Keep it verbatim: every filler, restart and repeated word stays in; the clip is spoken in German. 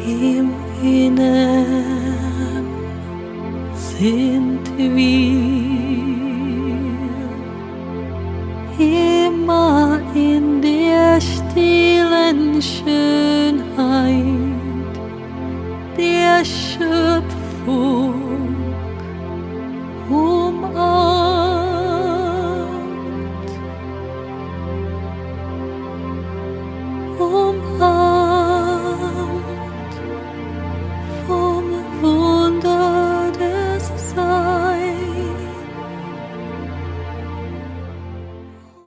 Im Innern sind wir immer in der stillen Schönheit der Schöpfung